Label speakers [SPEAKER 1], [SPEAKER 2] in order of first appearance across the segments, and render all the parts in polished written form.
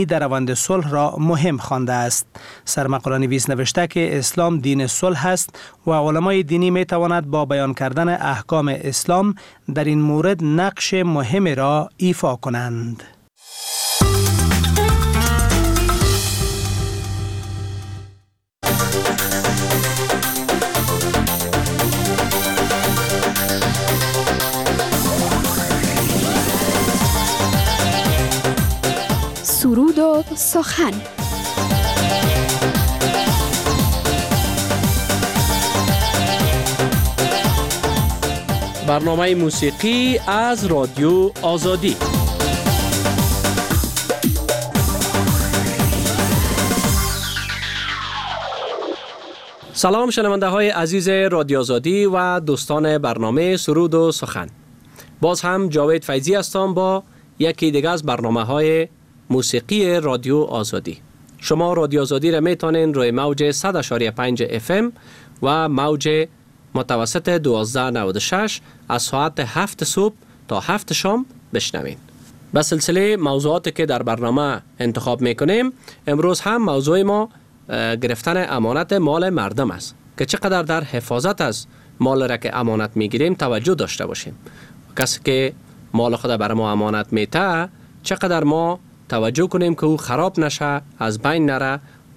[SPEAKER 1] در روند صلح را مهم خوانده است. سرمقاله نویس نوشته که اسلام دین صلح است و علمای دینی می تواند با بیان کردن احکام اسلام در این مورد نقش مهمی را ایفا کنند.
[SPEAKER 2] سرود و سخن.
[SPEAKER 3] برنامه موسیقی از رادیو آزادی. سلام شنونده های عزیز رادیو آزادی و دوستان برنامه سرود و سخن. باز هم جاوید فیضی هستم با یکی دیگه از برنامه های موسیقی رادیو آزادی. شما رادیو آزادی را میتونین روی موج 100.5 FM و موج متوسط 1296 از ساعت 7 صبح تا 7 شام بشنوین. به سلسله موضوعاتی که در برنامه انتخاب میکنیم، امروز هم موضوع ما گرفتن امانت مال مردم است که چقدر در حفاظت از مال را که امانت میگیریم توجه داشته باشیم. کسی که مال خود بر ما امانت میته چقدر ما توجه کنیم که او خراب نشه، از بین نره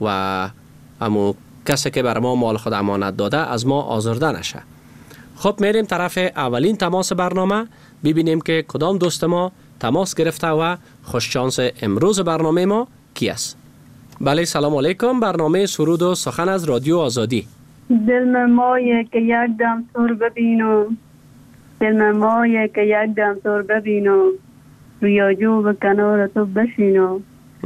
[SPEAKER 3] و امو کسی که بر ما مال خود امانت داده از ما آزرده نشه. خب میریم طرف اولین تماس برنامه، ببینیم که کدام دوست ما تماس گرفته و خوششانس امروز برنامه ما کی است. بله، سلام علیکم. برنامه سرود و سخن از رادیو آزادی.
[SPEAKER 4] دل من مایه که یک دم سر ببینم، دل من مایه که یک دم سر ببینم، ریاجو به کنار تو بشینم.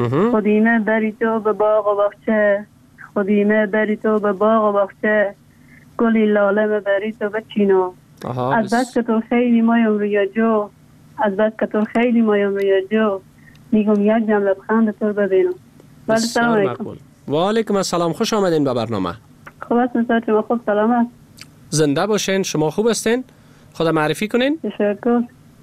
[SPEAKER 4] خودیمه بری تو به باغ و باغچه، خودیمه بری تو به باغ و باغچه، گلی لاله بری تو بچینم. از بس که تو خیلی مایم ریاجو، از بس که تو خیلی مایم ریاجو، میگم یک دم لبخند تو ببینم. بله، سلام علیکم.
[SPEAKER 3] و علیکم السلام، خوش آمدین به برنامه.
[SPEAKER 4] خوب هستین؟ شما خوب سلامت؟
[SPEAKER 3] زنده باشین. شما خوب هستین؟ خدا معرفی کنین.
[SPEAKER 4] تشکر.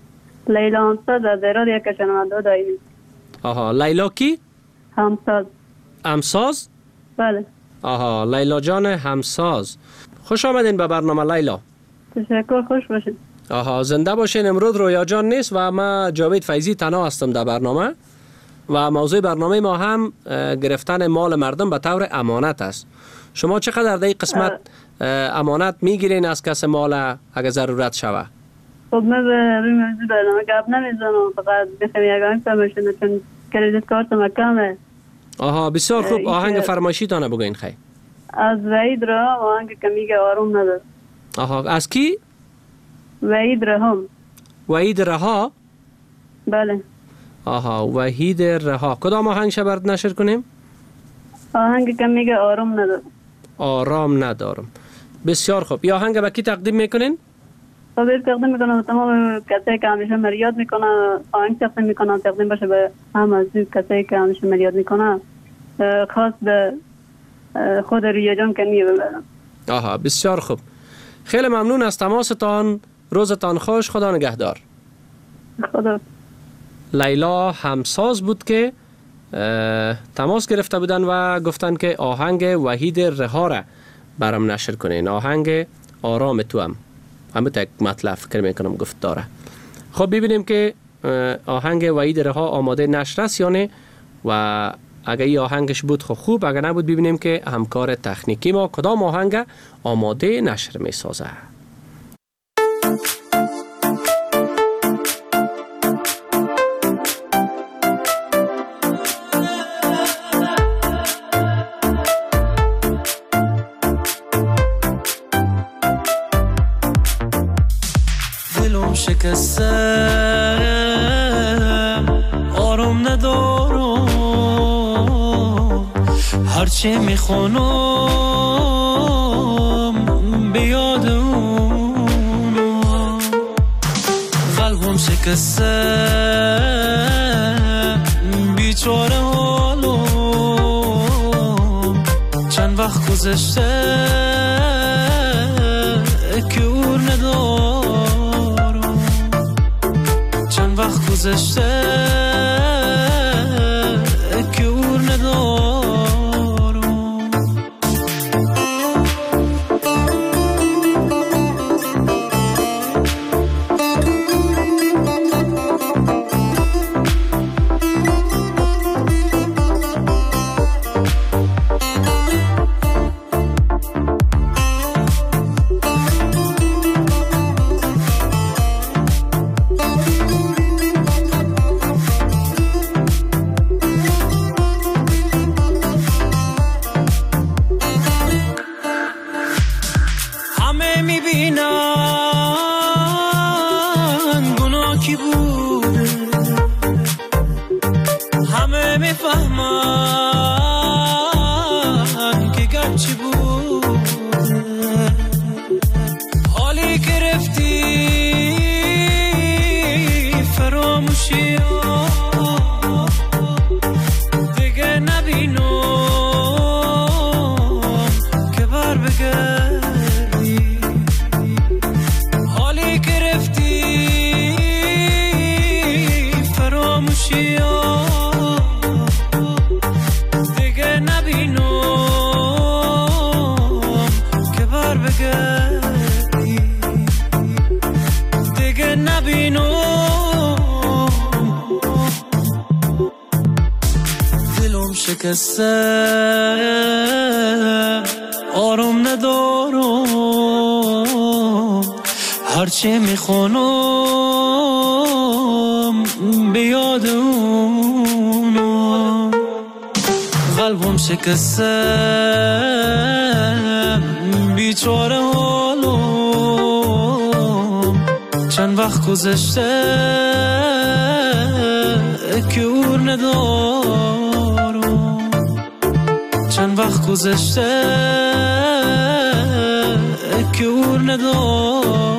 [SPEAKER 4] لیلا همساز از ایراد یک شنونده داریم.
[SPEAKER 3] آها، لیلا کی؟
[SPEAKER 4] همساز.
[SPEAKER 3] همساز؟
[SPEAKER 4] بله.
[SPEAKER 3] آها، لیلا جان همساز. خوش آمدین به برنامه لیلا.
[SPEAKER 4] تشکر، خوش باشین.
[SPEAKER 3] آها، زنده باشین. امروز رویا جان نیست و ما جاوید فیضی تنها هستم در برنامه و موضوع برنامه ما هم گرفتن مال مردم به طور امانت است. شما چقدر در این قسمت امانت میگیرین از کس مال اگه ضرورت شوه؟
[SPEAKER 4] خب من به روی موضوع برنامه گپ نمیزنم، فقط بخوام یگان فرمایشتون چون کردیت کارتم کمه.
[SPEAKER 3] آها، بسیار خوب. آهنگ فرمایشی تانه بگوین خیلی.
[SPEAKER 4] از وحید رها آهنگ که میگه آروم ندار.
[SPEAKER 3] آها، از کی؟
[SPEAKER 4] وحید رها.
[SPEAKER 3] وحید رها؟
[SPEAKER 4] بله.
[SPEAKER 3] آها، وحید رها. کدام آهنگ شبرد نشر کنیم؟
[SPEAKER 4] آهنگ که میگه آروم ندار.
[SPEAKER 3] آرام ندارم. بسیار خوب. یا آهنگ به کی تقدیم میکنین؟
[SPEAKER 4] خب تقدیم میکنم تمام کسایی که همیشه من یاد میکنم. آهنگ تقدیم میکنم تقدیم باشه به هم از کسایی که همیشه من یاد میکنم، خاص به خود ریا جان که ببرم.
[SPEAKER 3] آها، بسیار خوب. خیلی ممنون از تماستان. روزتان خوش. خدا نگهدار.
[SPEAKER 4] خدا.
[SPEAKER 3] لیلا همساز بود که تماس گرفته بودن و گفتن که آهنگ وحید رها را برام نشر کنین. آهنگ آرام تو هم یک مطلب فکر میکنم گفت داره. خب ببینیم که آهنگ وحید رها آماده نشر است یا نه، و اگه این آهنگش بود خوب، اگه نبود ببینیم که همکار تکنیکی ما کدام آهنگ آماده نشر میسازه.
[SPEAKER 5] شکسته آرام ندارم، هرچی میخونم بیاد اونم، قلبم شکسته بیچاره حالم، چند وقت گذشته که اور ندارم، چند وقت گذشته بهمن که گرچی بود حالی گرفتی فراموشی دیگه نبینم که بر بگردی حالی گرفتی فراموشی دیگه نبینم که بر بگردی دیگه نبینم دلم شکسته آروم ندارم هرچی میخونم بیاد اونم قلبم شکسته بیچاره حالم چند وقت گذشته که اور ندارم چند وقت گذشته که اور ندارم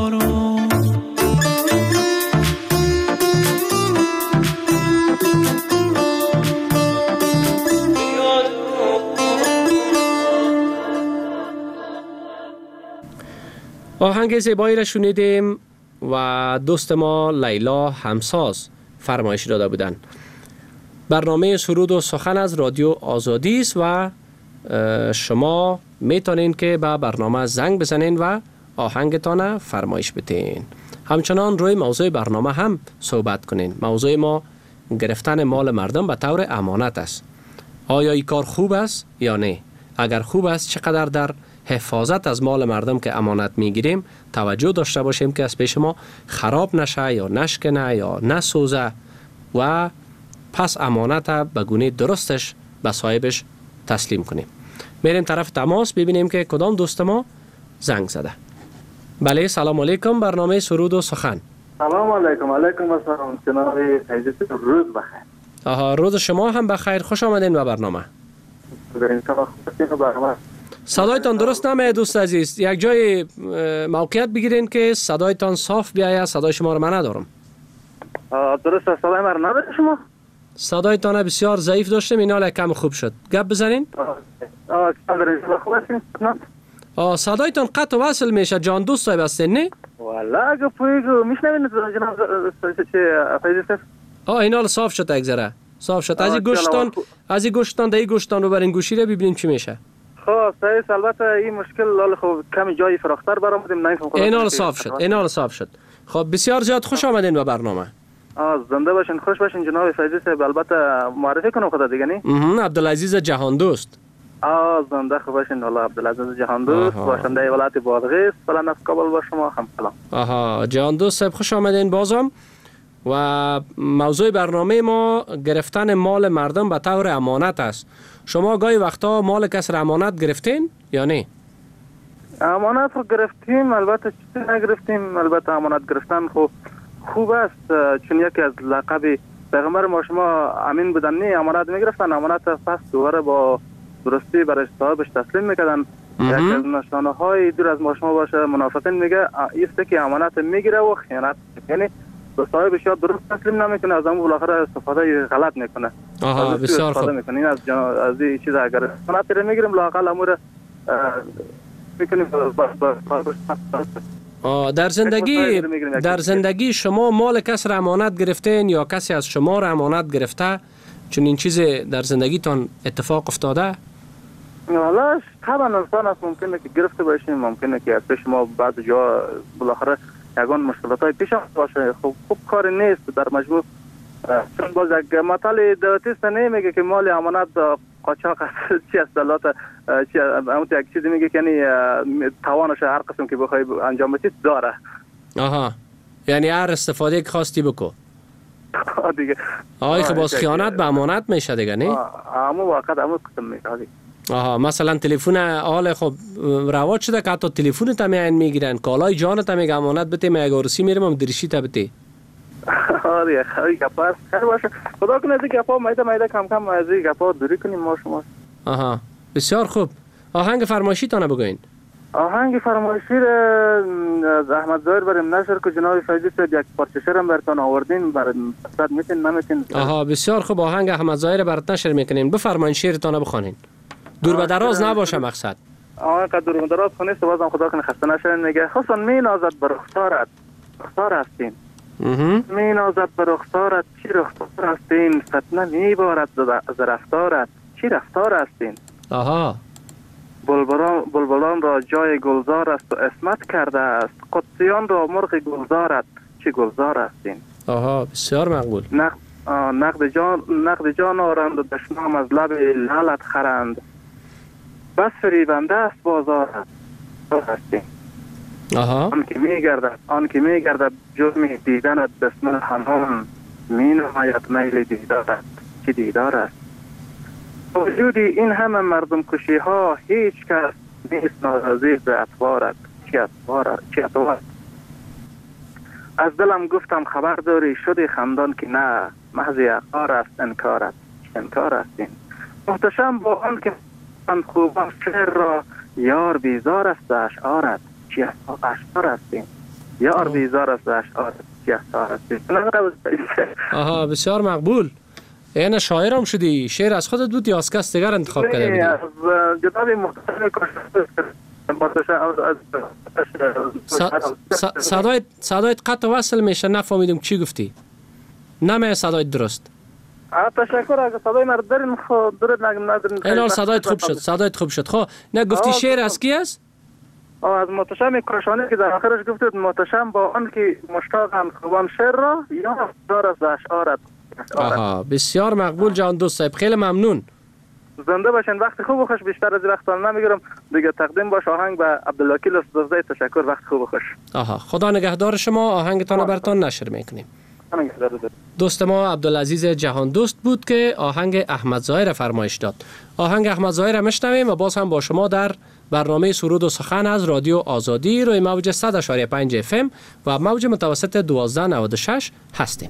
[SPEAKER 3] آهنگ زیبایی را شنیدیم و دوست ما لیلا همساز فرمایش داده بودند. برنامه سرود و سخن از رادیو آزادی است و شما میتونین که به برنامه زنگ بزنین و آهنگتان فرمایش بتین. همچنان روی موضوع برنامه هم صحبت کنین. موضوع ما گرفتن مال مردم به طور امانت است. آیا این کار خوب است یا نه؟ اگر خوب است چقدر در حفاظت از مال مردم که امانت میگیریم توجه داشته باشیم که از پیش ما خراب نشه یا نشکنه یا نسوزه و پس امانت به گونه درستش به صاحبش تسلیم کنیم. میریم طرف تماس ببینیم که کدام دوست ما زنگ زده. بله سلام علیکم، برنامه سرود و سخن.
[SPEAKER 6] سلام علیکم. علیکم السلام جناب عزیز، روز بخیر.
[SPEAKER 3] روز شما هم بخیر، خوش آمدین به برنامه. صدایتان درست نمیاد دوست عزیز، یک جای موقعیت بگیرین که صدایتان صاف بیاید. صدای شما رو من ندارم.
[SPEAKER 6] درست است، صدای من نداره شما؟
[SPEAKER 3] صدایتان بسیار ضعیف داشتیم، این حال کم خوب شد. گپ بزنین. صدایتان قطع و وصل میشه. جان دوست صاحب هستین نه؟
[SPEAKER 6] والا اگه پویگو میشنوین جناب فیضی صاحب. این
[SPEAKER 3] حال صاف شد، یک ذره صاف شد. از این گوشتان در این گوشتان رو برین گوشی رو ببینیم چی میشه.
[SPEAKER 6] خب صحیح، البته این مشکل لاله خب کمی جای فراختر برآمدیم.
[SPEAKER 3] این حال صاف شد، این حال صاف شد. خب بسیار زیاد خوش آمدین به برنامه.
[SPEAKER 6] زنده باشین، خوش باشین جناب فیضی صاحب. البته معرفی کنم خدا دیگه نی؟
[SPEAKER 3] عبدالعزیز جهان دوست.
[SPEAKER 6] زنده خوب باشین. والله عبدالعزیز جهان دوست، باشنده ولایت بادغیس، بلند از کابل با شما هم سلام.
[SPEAKER 3] جهان دوست صاحب خوش آمدین بازم. و موضوع برنامه ما گرفتن مال مردم به طور امانت است. شما گاهی وقتا مال کس را امانت گرفتین یا نه؟
[SPEAKER 6] امانت رو گرفتیم، البته چیزی نگرفتیم. البته امانت گرفتن خوب است، چون یکی از لقب پیغمبر ما شما امین بودن نه، امانت میگرفتن. امانت پس دوباره با درستی برای صاحبش تسلیم میکردن. یکی از نشانه های دور از ما شما باشه، منافقین میگه ایست که امانت میگیره و خیانت، یعنی به صاحبش یا درست تسلیم نمیکنه، از اون بالاخره استفاده غلط میکنه.
[SPEAKER 3] بسیار خوب.
[SPEAKER 6] این از این چیز اگر امانت رو میگیریم لااقل امور میکنیم.
[SPEAKER 3] در زندگی شما مال کس را امانت گرفتین یا کسی از شما را امانت گرفته؟ چون این چیز در زندگیتان اتفاق افتاده؟
[SPEAKER 6] والا طبعا انسان است، ممکنه که گرفته باشیم، ممکنه که از پیش ما بعض جا بالاخره یگان مشکلات های پیش آمده باشه. خوب کار نیست در مجموع. چون باز یک مطال دولتیست نمیگه که مال امانت قاچاق است، چی است دلات، چی همون یک چیزی میگه که یعنی توانش هر قسم که بخوای انجام بدی داره.
[SPEAKER 3] یعنی هر استفاده که خواستی بکو
[SPEAKER 6] دیگه.
[SPEAKER 3] خب باز خیانت به امانت میشه دیگه نه؟
[SPEAKER 6] همون واقعا همون قسم میشه.
[SPEAKER 3] مثلا تلفن حال خب رواج شده که حتی تلفن تا میگیرن، کالای جان تا میگه امانت بده، میگه ارسی میرم درشی تا بده.
[SPEAKER 6] آره خیلی گپا است. خیر باشه. خدا کنه دیگه گپا میده کم کم از این گپا دوری کنیم ما شما.
[SPEAKER 3] آها بسیار خوب. آهنگ فرمایشی تانه بگوین.
[SPEAKER 6] آهنگ فرمایشی از احمد ظاهر بریم نشر که جناب فیضی صاحب یک پارچه شعرم براتون آوردین برای صد میتین نمیتین.
[SPEAKER 3] آها بسیار خوب. آهنگ احمد ظاهر برات نشر میکنین. بفرمایین شعرتان بخوانین. دور به دراز نباشه مقصد.
[SPEAKER 6] آقا دور به دراز خونیست بازم خدا کنه خسته نشین. میگه حسن می نازد بر رخسارت. رخسار هستین. می نازد بر رخسارت چی رخسار هستین؟ فتنه میبارد ز رفتارت چی رفتار هستین؟
[SPEAKER 3] آها.
[SPEAKER 6] بلبلان را جای گلزار است و اسمت کرده است. قدسیان را مرغ گلزارت چی گلزار هستین؟
[SPEAKER 3] آها بسیار مقبول.
[SPEAKER 6] نقد جان آرند و دشنام از لب لالت خرند. بس فریبنده است بازارت هستین.
[SPEAKER 3] آها.
[SPEAKER 6] آن که میگردد جرمی دیدنت بسمل همان می نماید میل دیدارت چی دیدار است. وجودی این همه مردم کشی ها هیچ کس نیست ناراضی به اطوارت چی اطوار. از دلم گفتم خبر داری شدی خندان که نه محض اقرار است انکار است این. محتشم با آن که من خوبان شعر را یار بیزار است اشعارت چی اشعار است این. یار بیزار است اشعارت چی اشعار است این.
[SPEAKER 3] آها بسیار مقبول. یعنی شاعر هم شدی. شعر از خودت بود یا از کس دیگر انتخاب کرده بودی؟
[SPEAKER 6] از جناب محتشم
[SPEAKER 3] صدایت قطع وصل میشه نفهمیدم چی گفتی. نمیه صدایت درست.
[SPEAKER 6] تشکر اگه صدای مرد دارین خود درد ندارین.
[SPEAKER 3] الان صدایت خوب شد. خب نه گفتی شعر از کی است؟
[SPEAKER 6] از محتشم کاشانی که در آخرش گفتید محتشم با آن که مشتاقم خوبان شعر را یا دار از اشعارت.
[SPEAKER 3] آها بسیار مقبول جان دوست صاحب. خیلی ممنون.
[SPEAKER 6] زنده باشین. وقت خوب و خوش. بیشتر از وقتتون نمیگیرم دیگه. تقدیم باش آهنگ به عبدالوکیل استاد. تشکر. وقت خوب و خوش.
[SPEAKER 3] آها خدا نگهدار شما. آهنگتان براتون نشر میکنیم. دوست ما عبدالعزیز جهان دوست بود که آهنگ احمد ظاهر فرمایش داد. آهنگ احمد ظاهر میشنویم و باز هم با شما در برنامه سرود و سخن از رادیو آزادی روی موج 100.5 FM و موج متوسط 1296 هستیم.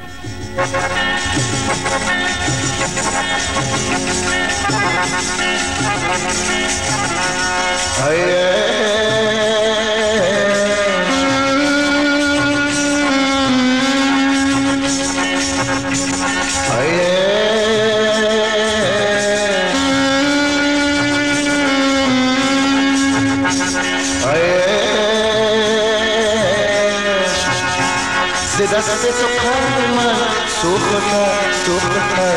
[SPEAKER 7] دست تو قلب من سوخته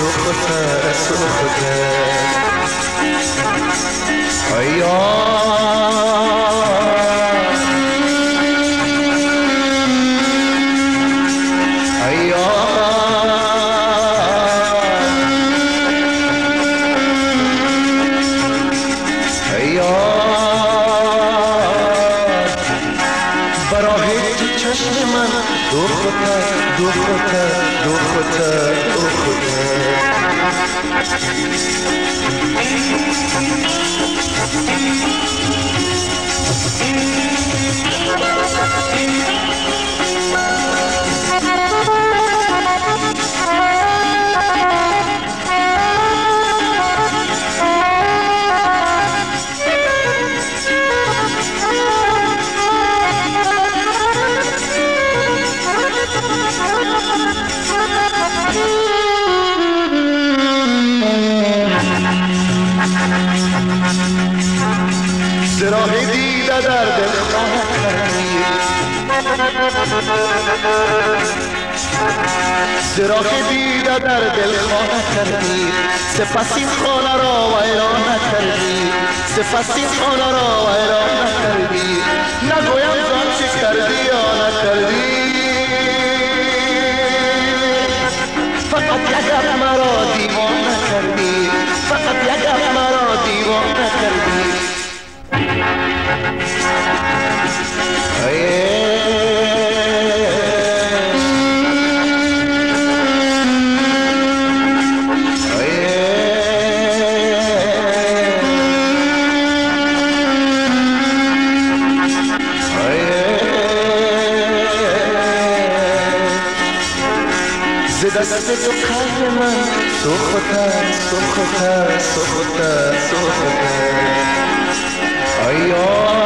[SPEAKER 8] راهی دیده در دل خواهد زراخی دیده در دل خواهد کردی سپس این خانه را ویران نکردی سپس این خانه را ویران نکردی نگویم زن چی کردی یا نکردی فقط یکم مرا دیوان نکردی فقط یکم مرا دیوان نکردی دست تو قلب من سوخته سوخته سوخته سوخته آیا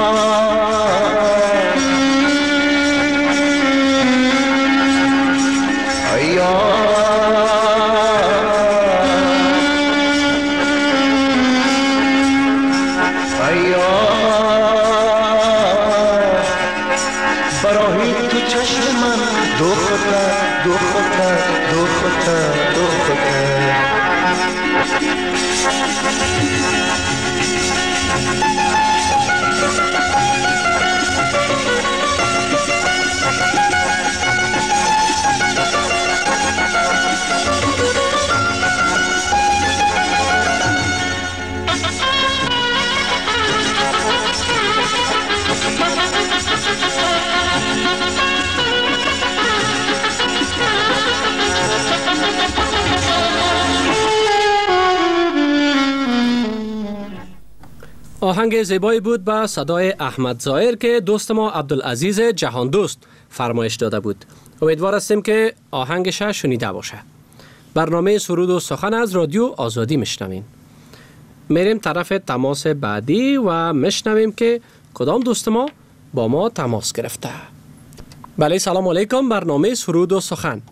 [SPEAKER 3] آهنگ زیبایی بود با صدای احمد ظاهر که دوست ما عبدالعزیز جهان دوست فرمایش داده بود. امیدوار هستیم که آهنگش شنیده باشه. برنامه سرود و سخن از رادیو آزادی میشنویم. میریم طرف تماس بعدی و میشنویم که کدام دوست ما با ما تماس گرفته. بله سلام علیکم، برنامه سرود و سخن.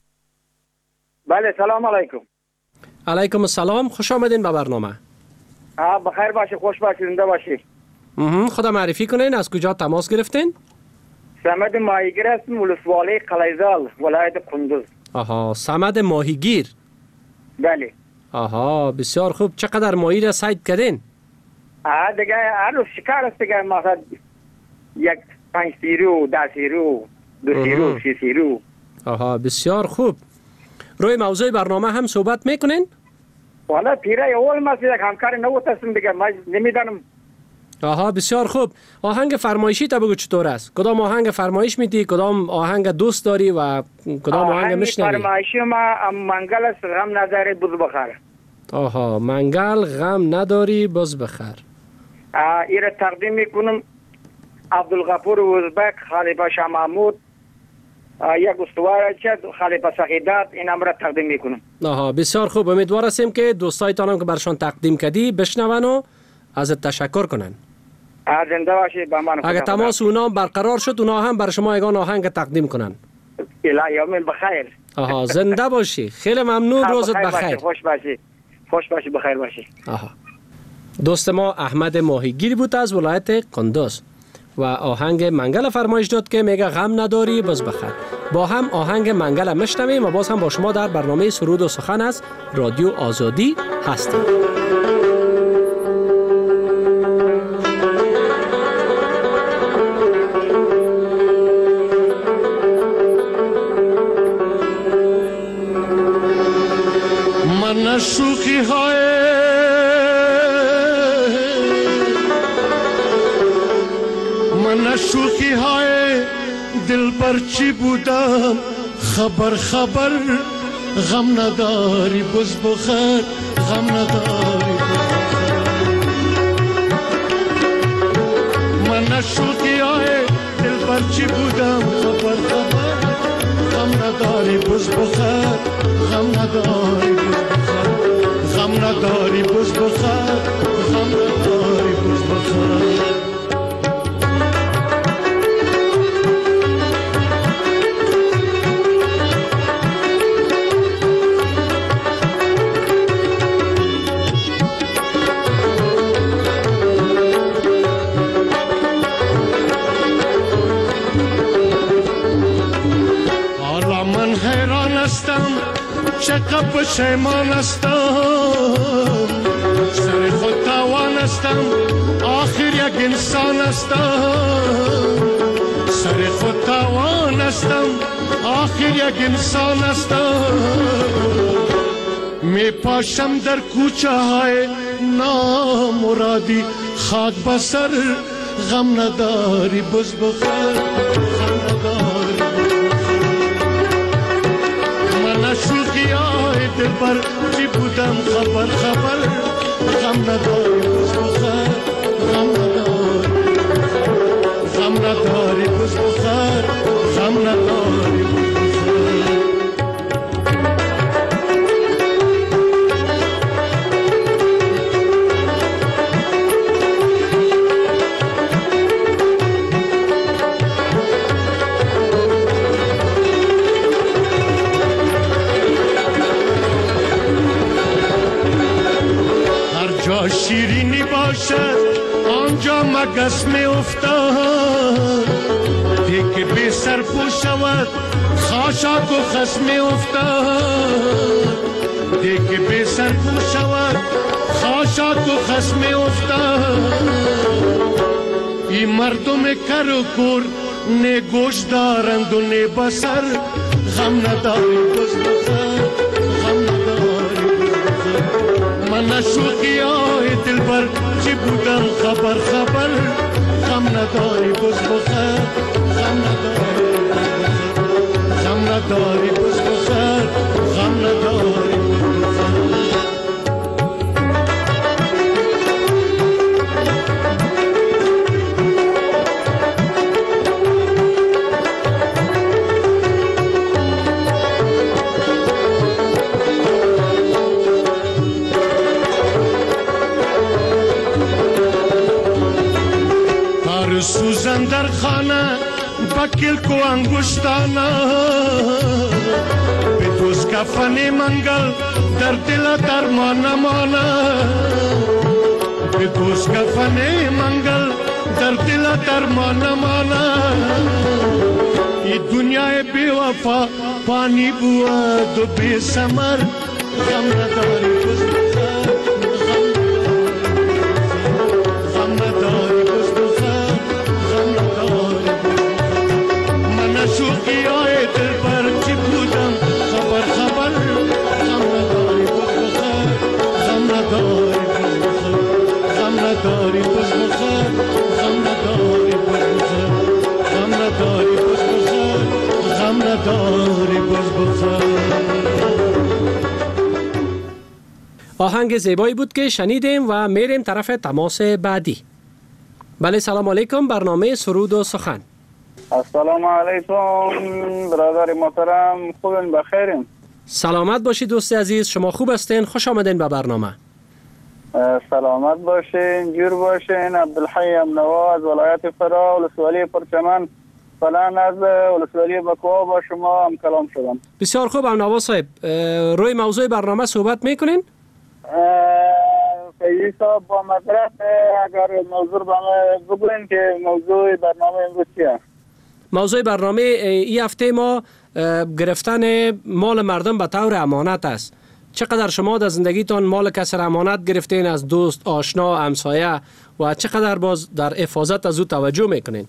[SPEAKER 9] بله سلام علیکم.
[SPEAKER 3] علیکم السلام، خوش آمدین به برنامه.
[SPEAKER 9] بخیر باشی، خوش باشی، زنده باشی.
[SPEAKER 3] خدا معرفی کنین، از کجا تماس گرفتین؟
[SPEAKER 9] صمد ماهیگیر هستم، ولسوالی قلیزال، ولایت قندوز.
[SPEAKER 3] آها، صمد ماهیگیر.
[SPEAKER 9] بله.
[SPEAKER 3] آها، بسیار خوب. چقدر ماهی را صید کردین؟
[SPEAKER 9] دیگه هر روز شکار است دیگه، مثلا یک 5 سیرو، 10 سیرو، 2 سیرو، 3 سیرو.
[SPEAKER 3] آها، بسیار خوب. روی موضوع برنامه هم صحبت میکنین؟
[SPEAKER 9] والا پیره اول ما یک همکار نوت هستم دیگه، ما نمیدانم.
[SPEAKER 3] آها، بسیار خوب. آهنگ فرمایشی تا بگو چطور است؟ کدام آهنگ فرمایش میدی؟ کدام آهنگ دوست داری و کدام آهنگ میشنوی؟
[SPEAKER 9] فرمایشی ما منگل است، غم نداری بز بخیر.
[SPEAKER 3] آها، منگل غم نداری بز بخیر.
[SPEAKER 9] ایره تقدیم میکنم عبدالغفور ازبک، خلیفه شاه محمود، یک استوار چه خلیفه سخیدات، این امر تقدیم میکنم.
[SPEAKER 3] آها، بسیار خوب. امیدوار هستیم که دوستایتان هم که برشان تقدیم کردی بشنون و ازت تشکر کنن.
[SPEAKER 9] زنده باشی با من.
[SPEAKER 3] اگه تماس اونا برقرار شد، اونا هم بر شما یگان آهنگ تقدیم کنن.
[SPEAKER 9] الهی یوم بخیر.
[SPEAKER 3] آها، زنده باشی. خیلی ممنون، روزت بخیر.
[SPEAKER 9] خوش باشی. خوش باشی، بخیر باشی.
[SPEAKER 3] آها. دوست ما احمد ماهیگیر بود از ولایت قندوز و آهنگ منگل فرمایش داد که میگه غم نداری بز بخیر. با هم آهنگ منگل میشنویم و باز هم با شما در برنامه سرود و سخن از رادیو آزادی هستیم.
[SPEAKER 8] من شوخی های شوخی های دل برچی بودم، خبر خبر غم نداری بز بخیر، غم نداری من شوخی های دل برچی بودم، خبر خبر غم نداری بز بخیر، غم نداری بز بخیر، غم نداری بز بخیر، غم نداری بز بخیر. چقدر پشیمان هستم، سر خود توان هستم، آخر یک انسان هستم. سر خود توان هستم، آخر یک انسان هستم. می پاشم در کوچه های نامرادی، خاک بسر غم نداری بز بخیر، غم نداری. من شوخی های دل بر چی بودم، خبر خبر غم نداری بز بخیر، غم نداری، غم نداری بز بخیر، غم نداری بز بخیر.
[SPEAKER 10] جا شیرینی باشد آنجا مگس می افتاد دیگه بی سر پو شود خاشاک و خس می افتاد دیگه بی سر پو شود خاشاک و خس می افتاد این مردم کر و کور نه گوش دارند و نه بسر غم نداری بز بخر غم نداری من شوقی های دل بر چی بودم خبر خبر غم نداری بز بخر غم نداری غم نداری بز بخر غم نداری سوزن در خانه بکل کو انگشتانا به دوز کفن منگل در دل درمان مانا به دوز کفن منگل در دل درمان مانا ای دنیای بی وفا پانی بود و بی سمر غم نداری بز بخر غم نداری بز بخر شوقی های دل پر چی بودم خبر خبر غم نداری بز بخر غم نداری بز بخر غم نداری بز بخر غم نداری بز بخر غم نداری بز بخر غم نداری بز بخر.
[SPEAKER 3] آهنگ زیبایی بود که شنیدیم و میریم طرف تماس بعدی. بله سلام علیکم، برنامه سرود و سخن.
[SPEAKER 6] السلام علیکم برادر محترم، خوبین بخیرین؟
[SPEAKER 3] سلامت باشید دوست عزیز، شما خوب هستین؟ خوش آمدین به برنامه.
[SPEAKER 6] سلامت باشین، جور باشین. عبدالحی امنوا از ولایت فرا، ولسوالی پرچمن، فلان از ولسوالی بکوا با شما هم کلام شدم.
[SPEAKER 3] بسیار خوب امنوا صاحب، روی موضوع برنامه صحبت میکنین؟
[SPEAKER 6] فیضی صاحب با مدرک اگر موضوع بگوین که موضوع برنامه امروز چیه؟
[SPEAKER 3] موضوع برنامه این هفته ما گرفتن مال مردم به طور امانت است. چقدر شما در زندگیتان مال کسی را امانت گرفتین، از دوست، آشنا، همسایه، و چقدر باز در حفاظت از او توجه میکنین؟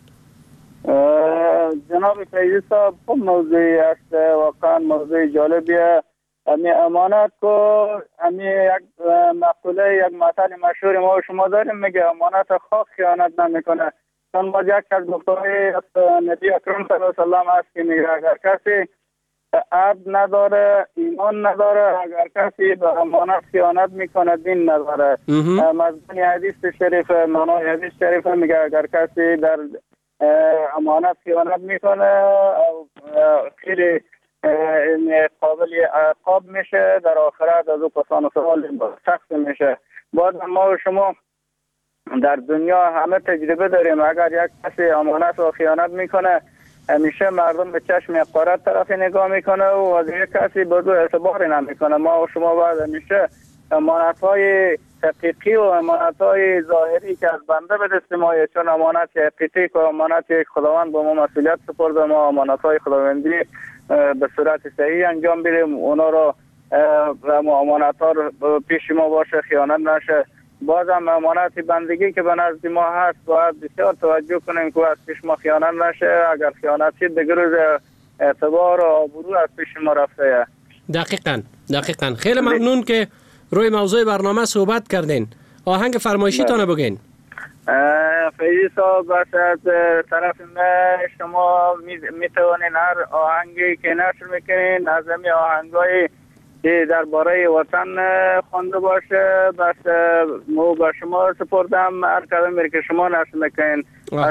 [SPEAKER 6] جناب فیضی صاحب خوب موضوعی است، واقعا موضوع جالبیه. امی امانت کو امی یک مقوله، یک مثل مشهور ما و شما داریم، میگه امانت خاک خیانت نمیکنه. چون باز یک از گفته‌های نبی اکرم صلی الله علیه و سلم است که میگه اگر کسی عهد نداره، ایمان نداره، اگر کسی به امانت خیانت میکنه، دین نداره. مضمون حدیث شریف، معنای حدیث شریف میگه اگر کسی در امانت خیانت میکنه خیلی قابل عقاب میشه، در آخرت از او پسان سوال سخت میشه. باز ما و شما در دنیا همه تجربه داریم، اگر یک کسی امانت و خیانت میکنه همیشه مردم به چشم قارت طرف نگاه میکنه و از یک کسی به دو اعتباری نمیکنه. ما و شما باید همیشه امانت های حقیقی و امانت های ظاهری که از بنده به دست ما، چون امانت حقیقی که امانت خداوند به ما مسئولیت سپرده، ما امانت های خداوندی به صورت صحیح انجام بدیم، اونا رو امانت ها رو پیش ما باشه، خیانت نشه. بازم امانت بندگی که به نزد ما هست باید بسیار توجه کنیم که از پیش ما خیانت نشه. اگر خیانت شد به گروز اعتبار و آبرو از پیش ما رفته.
[SPEAKER 3] دقیقاً. خیلی ممنون که روی موضوع برنامه صحبت کردین. آهنگ فرمایشیتان بگین.
[SPEAKER 6] فیضی صاحب از طرف شما میتوانین هر آهنگی که نشر میکنین از همین آهنگای که درباره وطن خوانده باشه، بس مو با شما سپردم، هر کلمه که شما نشر میکنین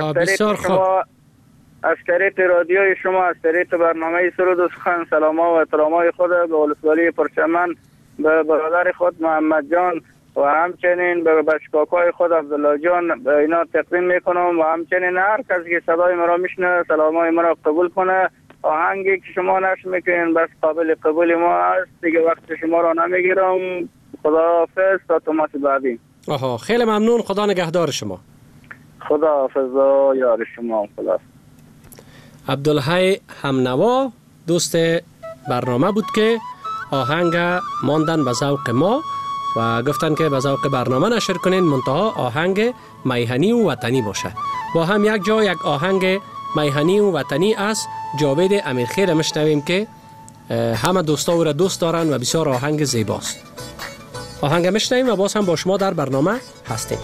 [SPEAKER 6] از طریق رادیوی شما، از طریق برنامه سرود و سخن، سلام‌ها و احترام‌های خود به ولسوالی پرچمن، به برادر خود محمد جان و همچنین به بچکاکای خود عبدالله جان به اینا تقدیم میکنم و همچنین هر کسی که صدای مرا میشنه سلامای مرا قبول کنه. آهنگی که شما نشر میکنین بس قابل قبول ما است دیگه. وقت شما را نمیگیرم. خداحافظ تا تماس بعدی.
[SPEAKER 3] آها، خیلی ممنون. خدا نگهدار شما.
[SPEAKER 6] خدا حافظ و یار شما. خدا.
[SPEAKER 3] عبدالحی همنوا دوست برنامه بود که آهنگ ماندن به ذوق ما و گفتن که به ذوق برنامه نشر کنین، منتها آهنگ میهنی و وطنی باشه. با هم یک جا یک آهنگ میهنی و وطنی از جاوید امیرخیل میشنویم که همه دوستا او را دوست دارن و بسیار آهنگ زیباست. آهنگ میشنویم و باز هم با شما در برنامه هستیم.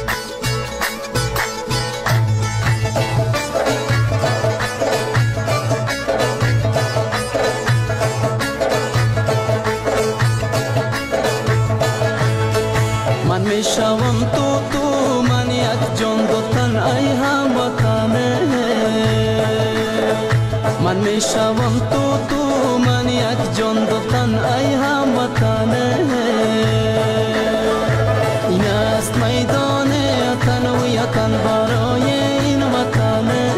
[SPEAKER 5] من میشوم تو من یک جان دو تن ای هموطنه. من میشوم تو من یک جان دو تن ای هموطنه. این است میدان تن برای این وطنه.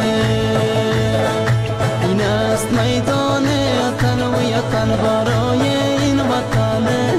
[SPEAKER 5] این است میدان تن برای این وطنه.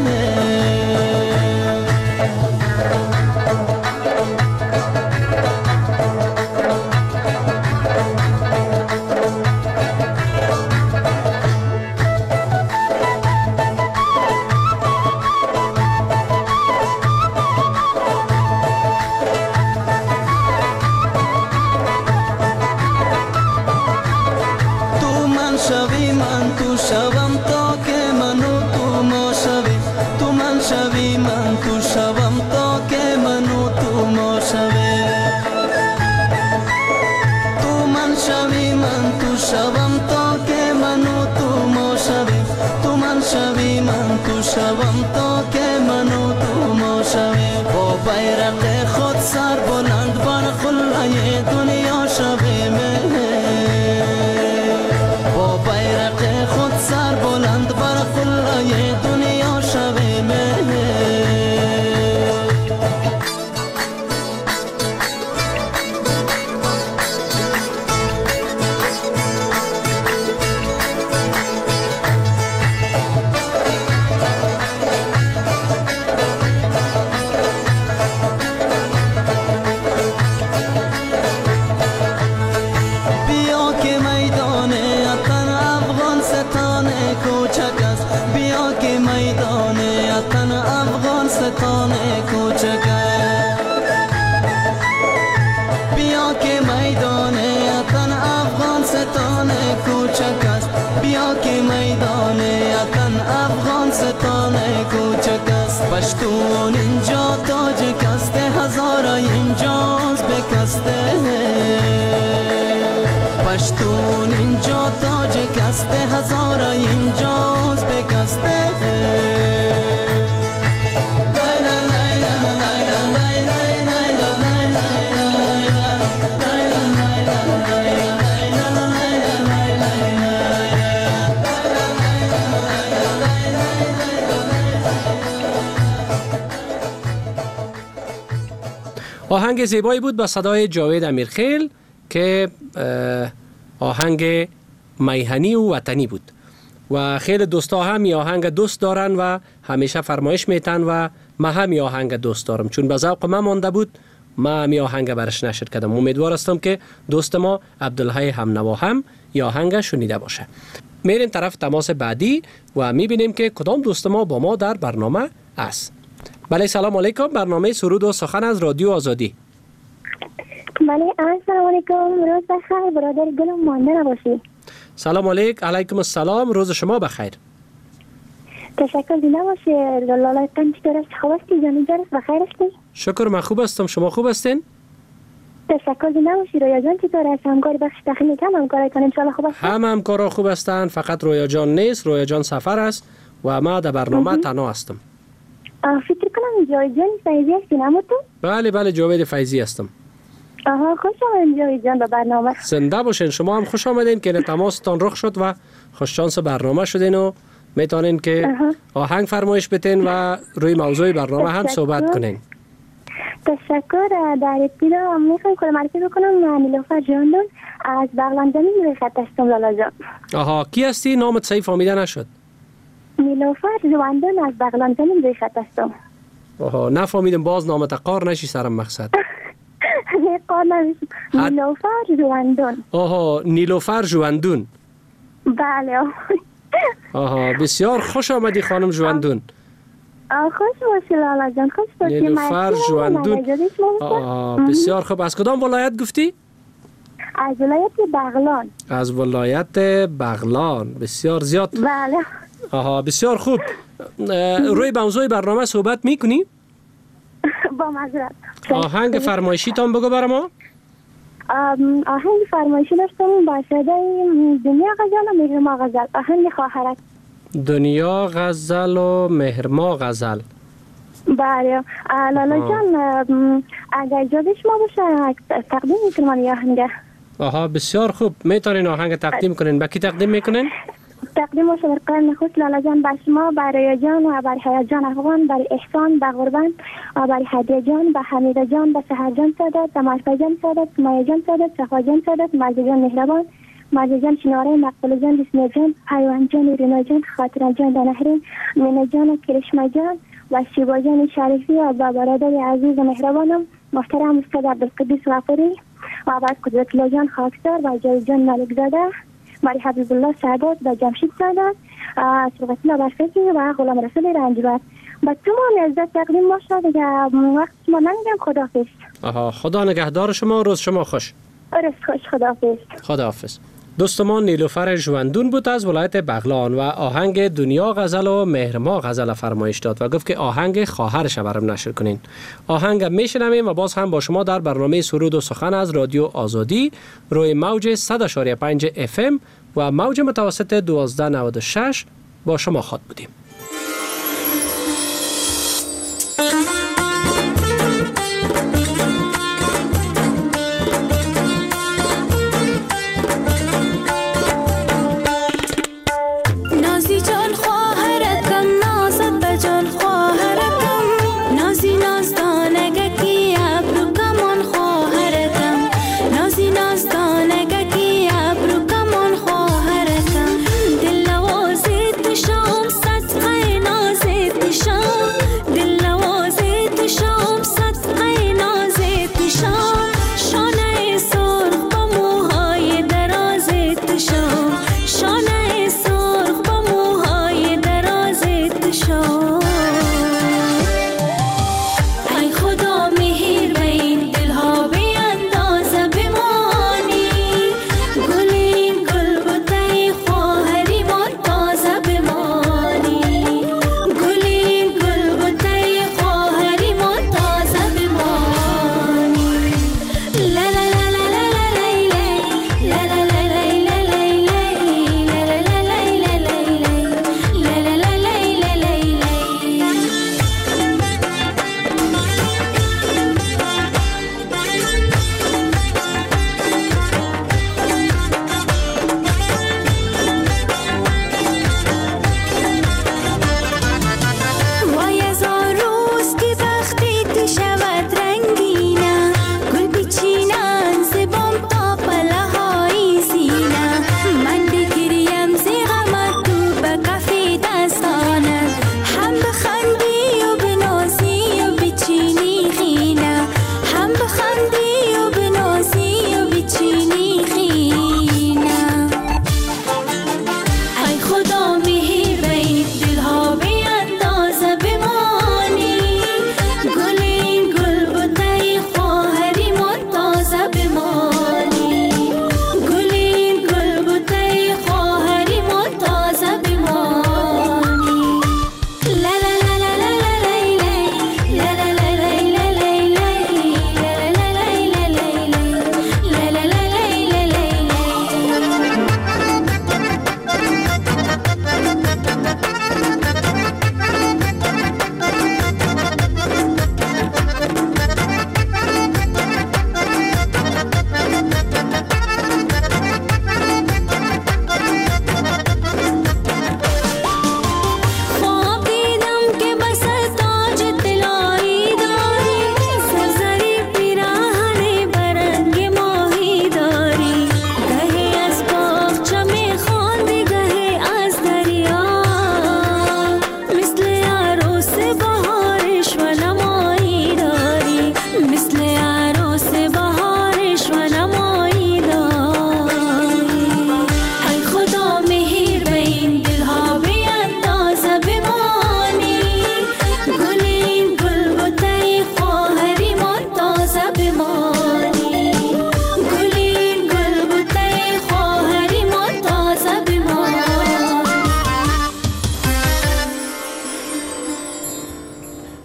[SPEAKER 5] شوم تا که منو تو ما شویم. با بیرق خود سر بلند بر قله دنیا شویم. با بیرق خود سر بلند بر قله دنیا شویم. پشتون اینجا تاجک است، هزارا اینجاست بکسته. پشتون اینجا تاجک است، هزارا اینجاست بکسته.
[SPEAKER 3] آهنگ زیبایی بود با صدای جاوید امیرخیل که آهنگ میهنی و وطنی بود و خیلی دوستا هم این آهنگ دوست دارن و همیشه فرمایش میتن و من هم این آهنگ دوست دارم، چون به ذوق من مانده بود. من این آهنگ برش نشر کردم. امیدوار هستم که دوست ما عبدالحی همنوا هم این آهنگ شنیده باشه. میریم طرف تماس بعدی و میبینیم که کدام دوست ما با ما در برنامه است. بله، سلام علیکم. برنامه سرود و سخن از رادیو آزادی.
[SPEAKER 11] بله، سلام علیکم. روز بخیر برادر گلم، مانده نباشی.
[SPEAKER 3] سلام علیکم السلام. روز شما بخیر.
[SPEAKER 11] تشکر. زنده باشی. لالا تن چطور است؟ خوب هستی؟ جان جان بخیر هستی؟
[SPEAKER 3] شکر، من خوب هستم. شما خوب هستین؟
[SPEAKER 11] تشکر. زنده باشی. رویا جان چطور است؟ همکاری بخش تخیلی کم همکارایتان ان شاء الله خوب است؟
[SPEAKER 3] همکارا خوب هستن، فقط رویا جان نیست. رویا جان سفر است و ما در برنامه تنها هستم.
[SPEAKER 11] فکر کنم جاوید جان فیضی هستی، نه تو؟
[SPEAKER 3] بله جاوید فیضی هستم.
[SPEAKER 11] خوش آمدین جاوید جان به برنامه.
[SPEAKER 3] زنده باشین. شما هم خوش آمدین که تماستان رخ شد و خوش شانس برنامه شدین و میتونین که آهنگ فرمایش بتین و روی موضوع برنامه هم صحبت کنین.
[SPEAKER 11] تشکر. در ابتدا میخوام کل معرفی بکنم. نیلوفر جاندون از بغلان زمین روی خط هستم. لالا جان
[SPEAKER 3] کی هستی؟ نامت صحیح فهمیده نشد.
[SPEAKER 11] نیلوفر جاندون از بغلان زمین روی خط هستم.
[SPEAKER 3] آها نفهمیدم باز نامت قار نشی سرم مقصد.
[SPEAKER 11] قار نمیشم. نیلوفر جواندون.
[SPEAKER 3] آها نیلوفر جواندون.
[SPEAKER 11] بله.
[SPEAKER 3] آها بسیار خوش آمدی خانم جواندون.
[SPEAKER 11] خوش باشی لالا جان، خوش باشی.
[SPEAKER 3] نیلوفر جواندون. بسیار خوب. از کدام ولایت گفتی؟
[SPEAKER 11] از ولایت بغلان.
[SPEAKER 3] از ولایت بغلان. بسیار زیاد.
[SPEAKER 11] بله.
[SPEAKER 3] آها بسیار خوب. روی موضوع برنامه صحبت میکنی؟
[SPEAKER 11] با معذرت.
[SPEAKER 3] آهنگ فرمایشی تان بگو برای ما.
[SPEAKER 11] آهنگ فرمایشی داشتم با صدای دنیا غزل و مهرما غزل. آهنگ خواهرک.
[SPEAKER 3] دنیا غزل و مهرما غزل.
[SPEAKER 11] بله. لالا جان اگر اجازه شما باشه تقدیم میکنم این آهنگ.
[SPEAKER 3] آها بسیار خوب. میتونین آهنگ تقدیم کنین. با کی تقدیم میکنین؟
[SPEAKER 11] تقدیم باشه در قرن خود لالا جان، با شما، برای جان و برای حیات جان افغان، برای احسان به غربان و برای هدیه جان، به حمیده جان، به سحر جان سادت، به مرفا جان سادت، مایه جان سادت، صفا جان سادت، مرد جان مهربان، مرد جان شناره، مقبول جان، بسم جان، حیوان جان، رینا جان، خاطر جان دنهرین، مینه جان و کرشمه جان و شیبا جان شریفی و با برادر عزیز و مهربانم محترم استاد عبدالقدیس غفوری و بعد قدرت الله جان خاکسار و جای جان ملک زاده، برای حبیب الله سعادت و جمشید سعادت، سرغت الله برفقی و غلام رسول رنجبر. با تمام عزت تقدیم باشه دیگه. وقت شما نمیگم خداحافظ.
[SPEAKER 3] آها خدا نگهدار شما. روز شما خوش.
[SPEAKER 11] روز خوش. خداحافظ.
[SPEAKER 3] خداحافظ. دوستمان نیلوفر جواندون بود از ولایت بغلان و آهنگ دنیا غزل و مهرما غزل فرمایش داد و گفت که آهنگ خواهرش برام نشر کنین. آهنگ میشنویم و باز هم با شما در برنامه سرود و سخن از رادیو آزادی روی موج 100.5 FM و موج متوسط 1296 با شما خواهد بودیم.
[SPEAKER 12] دل نوازی تو شام صد قینا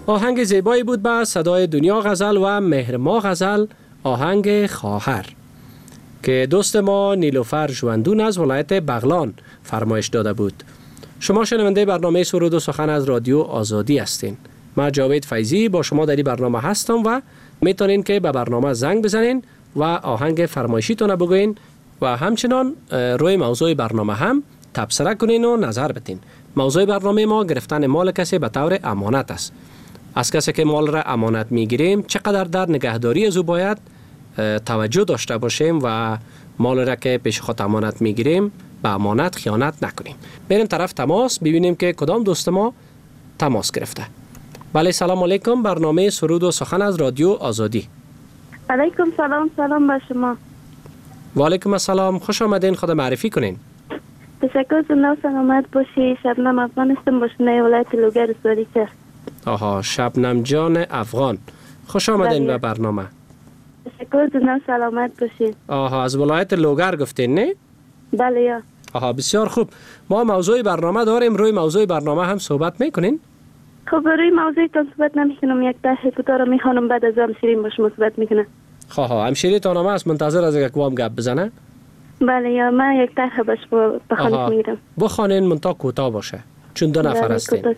[SPEAKER 3] آهنگ زیبایی بود با صدای دنیا غزل و مهرما غزل، آهنگ خواهر که دوست ما نیلوفر ژواندون از ولایت بغلان فرمایش داده بود. شما شنونده برنامه سرود و سخن از رادیو آزادی هستین. من جاوید فیضی با شما در این برنامه هستم و میتونین که به برنامه زنگ بزنین و آهنگ فرمایشیتون بگوین و همچنان روی موضوع برنامه هم تبصره کنین و نظر بدین. موضوع برنامه ما گرفتن مال کسی به طور امانت است. از کسی که مال را امانت میگیریم چقدر در نگهداری از او باید توجه داشته باشیم و مال را که پیش خود امانت میگیریم به امانت خیانت نکنیم. بریم طرف تماس ببینیم که کدام دوست ما تماس گرفته. بله، سلام علیکم. برنامه سرود و سخن از رادیو آزادی.
[SPEAKER 12] علیکم سلام. سلام به شما.
[SPEAKER 3] و علیکم السلام. خوش آمدین. خود معرفی کنین.
[SPEAKER 12] تشکر. زنده سلامت باشی. شبنم افغان هستم، باشنه ولایت لوگر سوری کرد.
[SPEAKER 3] آها، شبنم جان افغان، خوش آمدین به برنامه.
[SPEAKER 12] تشکر. زنده سلامت باشی.
[SPEAKER 3] آها، از ولایت لوگر گفتین نه؟
[SPEAKER 12] بله یا.
[SPEAKER 3] آها، بسیار خوب. ما موضوع برنامه داریم، روی موضوع برنامه هم صحبت میکنین؟
[SPEAKER 12] خب روی موضوع تان صحبت نمیکنم، یک طرح کوتاه رو میخوانم، بعد از همشیرین با شما صحبت میکنم.
[SPEAKER 3] خواه همشیری تان هم هست منتظر از یک وام گپ بزنه؟
[SPEAKER 12] بله یا، من یک طرح با شما بخوانش میگیرم.
[SPEAKER 3] بخوانین منتا کوتاه باشه چون دو نفر هستین.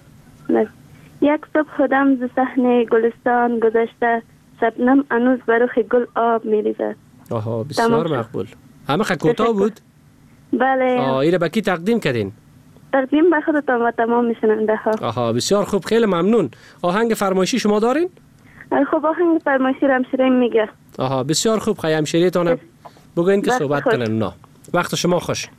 [SPEAKER 12] یک صبح دم ز صحن گلستان گذشته، شبنم هنوز بر رخ گل آب میریزد.
[SPEAKER 3] آها، بسیار مقبول. همه کوتاه بود؟
[SPEAKER 12] بله.
[SPEAKER 3] اینو به کی تقدیم کردین؟
[SPEAKER 12] تقدیم به خودتان و تمام میشننده ها.
[SPEAKER 3] آها، بسیار خوب، خیلی ممنون. آهنگ فرمایشی شما دارین؟
[SPEAKER 12] خب آهنگ فرمایشی رو همشیرین میگه.
[SPEAKER 3] آها، بسیار خوب. خیلی همشیریتان بگوین که صحبت کنن. نه، وقت شما خوش.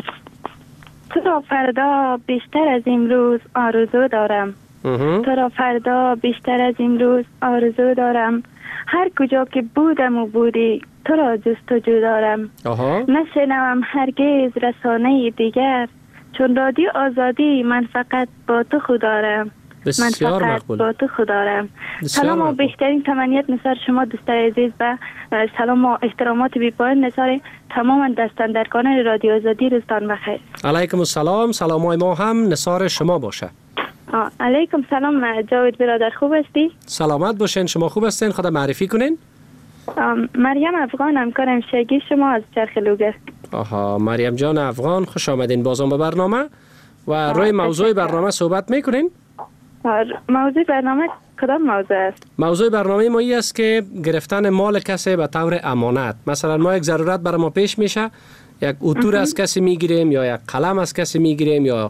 [SPEAKER 12] تو را فردا بیشتر از امروز آرزو دارم. تو را فردا بیشتر از امروز آرزو دارم. هر کجا که بودم و بودی تو را جستجو دارم. نشنوم هرگز رسانه دیگر، چون رادیو آزادی من فقط با تو خود دارم. من فقط با تو خود دارم. سلام و بهترین تمنیت نثار شما دوستای عزیز و سلام و احترامات بی پایان نثار تمام دستاندرکاران رادیو آزادی. روزتان بخیر.
[SPEAKER 3] علیکم السلام. سلامای ما هم نثار شما باشه.
[SPEAKER 12] علیکم سلام. جاوید برادر، خوب هستی؟
[SPEAKER 3] سلامت باشین. شما خوب هستین؟ خود معرفی کنین.
[SPEAKER 12] مریم افغان، همکار همشگی شما از چرخ لوگر.
[SPEAKER 3] آها، مریم جان افغان، خوش آمدین بازم به برنامه و روی موضوع برنامه صحبت میکنین.
[SPEAKER 12] موضوع برنامه کدام موضوع است؟
[SPEAKER 3] موضوع برنامه ما این است که گرفتن مال کسی به طور امانت. مثلا ما یک ضرورت برای ما پیش میشه، یک اتور از کسی میگیریم یا یک قلم از کسی میگیریم یا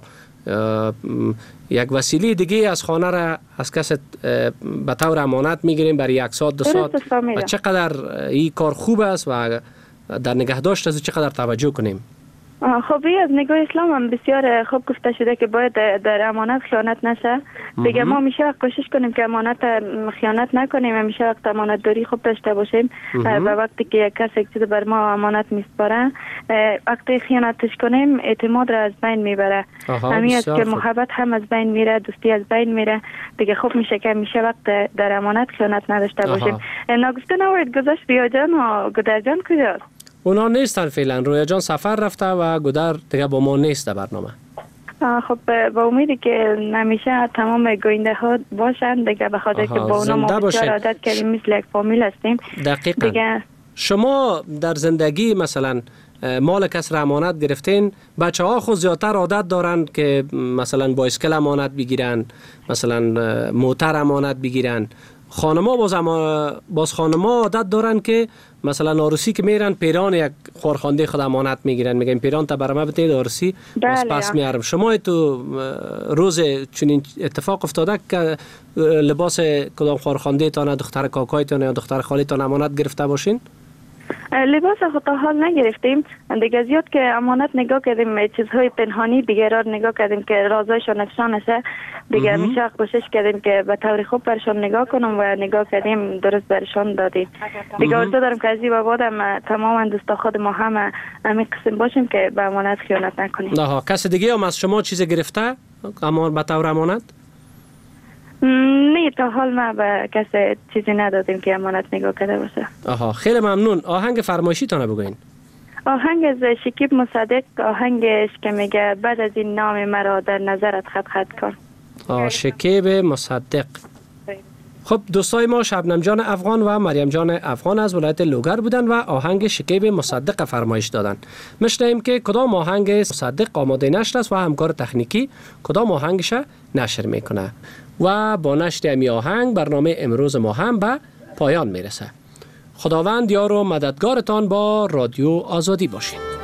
[SPEAKER 3] یک وسیله دیگه از خانه را از کسی به طور امانت میگیریم برای یک ساعت دو ساعت. و چقدر این کار خوب است و در نگهداشت از چقدر توجه کنیم.
[SPEAKER 12] خب از نگاه اسلام هم بسیار خوب گفته شده که باید در امانت خیانت نشه. دیگه ما میشه وقت کوشش کنیم که امانت خیانت نکنیم، همیشه وقت امانت داری خوب داشته باشیم و وقتی که یک کس یک چیز بر ما امانت میسپاره وقتی خیانتش کنیم اعتماد را از بین میبره. همین است که محبت هم از بین میره، دوستی از بین میره. دیگه خوب میشه که میشه وقت در امانت خیانت نداشته باشیم. نگفته نباید گذاشت ریا جان و گدر جان کجاست؟
[SPEAKER 3] اونا نیستن فعلا. رویا جان سفر رفته و گدر دیگه با ما نیست در برنامه.
[SPEAKER 12] خب با امیدی که نمیشه تمام گوینده ها باشن دیگه، به خاطر که با اونا ما بسیار عادت کردیم، مثل یک فامیل هستیم.
[SPEAKER 3] دقیقاً.
[SPEAKER 12] دیگه
[SPEAKER 3] شما در زندگی مثلا مال کس را امانت گرفتین، بچه ها خود زیادتر عادت دارن که مثلا بایسکل امانت بگیرن، مثلا موتر امانت بگیرن. خانما باز خانما عادت دارن که مثلا عروسی که میرن پیران یک خورخانده خود امانت میگیرن، میگن پیران تا برام بتید عروسی پس میارم. شما تو روز چنین اتفاق افتاده که لباس کدام خورخانده تان دختر کاکایتان یا دختر خالیتان امانت گرفته باشین؟
[SPEAKER 12] لباس خود تا حال نگرفتیم دیگه، زیاد که امانت نگاه کردیم چیزهای پنهانی دیگران نگاه کردیم که رازایشان افشا نشه دیگه. میشه کوشش کردیم که به طور خوب برشان نگاه کنم و نگاه کردیم درست برشان دادیم دیگه. آرزو دارم که از این به بعد تمام دوستا خود ما هم همین قسم باشیم که به امانت خیانت نکنیم.
[SPEAKER 3] نه کس دیگه هم از شما چیز گرفته به طور امانت؟
[SPEAKER 12] نه تا حال ما به کسی چیزی ندادیم که امانت نگاه کرده باشه.
[SPEAKER 3] آها، خیلی ممنون. آهنگ فرمایشی تانه بگوین.
[SPEAKER 12] آهنگ از شکیب مصدق، آهنگش که میگه بعد از این نام مرا در نظرت خط کن.
[SPEAKER 3] شکیب مصدق. خب دوستای ما شبنم جان افغان و مریم جان افغان از ولایت لوگر بودن و آهنگ شکیب مصدق فرمایش دادن. میشنویم که کدام آهنگ مصدق آماده نشر است و همکار تکنیکی کدام آهنگش نشر میکنه. و با نشر امی آهنگ برنامه امروز ما هم به پایان میرسه. خداوند یار و مددگارتان با رادیو آزادی باشید.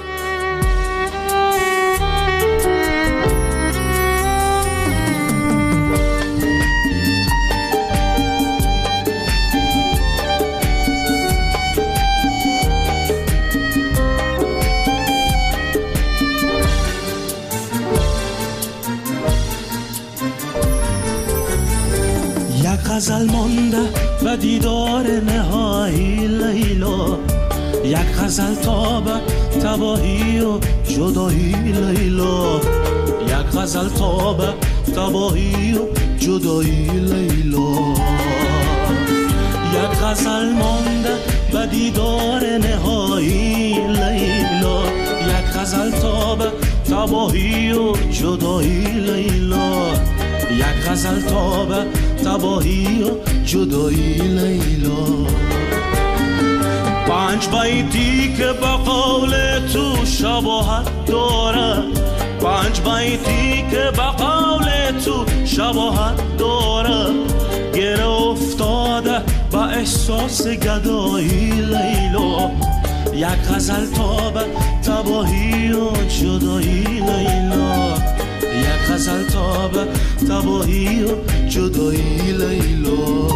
[SPEAKER 5] غزل مانده و دیدار نهایی لیلا، یک غزل تا به تباهی و جدایی لیلا، یک غزل تا به تباهی و جدایی لیلا، یک غزل مانده و دیدار نهایی لیلا، یک غزل تا به تباهی و جدایی لیلا، یک غزل تا به تباهی و جدایی لیلا. 5 بیتی که با قول تو شباهت داره، 5 بیتی که با قول تو شباهت داره، گره افتاده با احساس گدایی لیلا، یک غزل تا به تباهی و جدایی لیلا، یک غزل تا به تباهی و جدایی لیلا.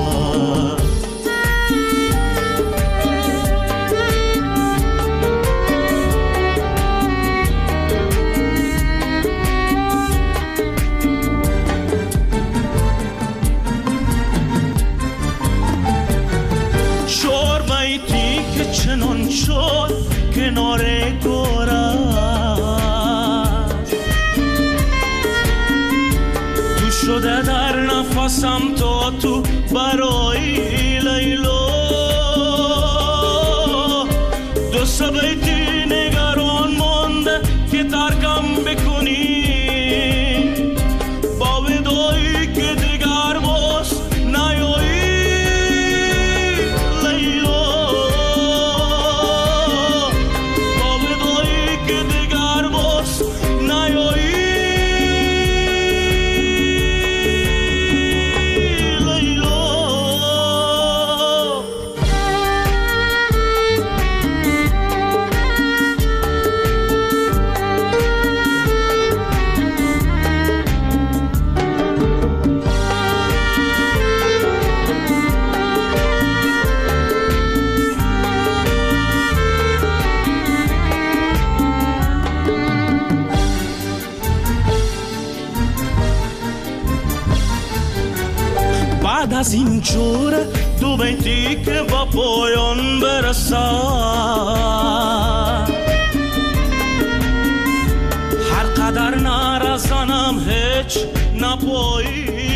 [SPEAKER 5] چهار بیتی که چنان شد کنار گوره، شده در نفسم تا تو برای لیلا، دو سه بیتی نگران مانده که ترکم بکنی، با ودایی که دیگر باز نیایی لیلا، با ودایی که دیگر باز نیایی. بعد از این جور دو بیتی که با پایان برسد، هر قدر نرسانم هیچ نپایی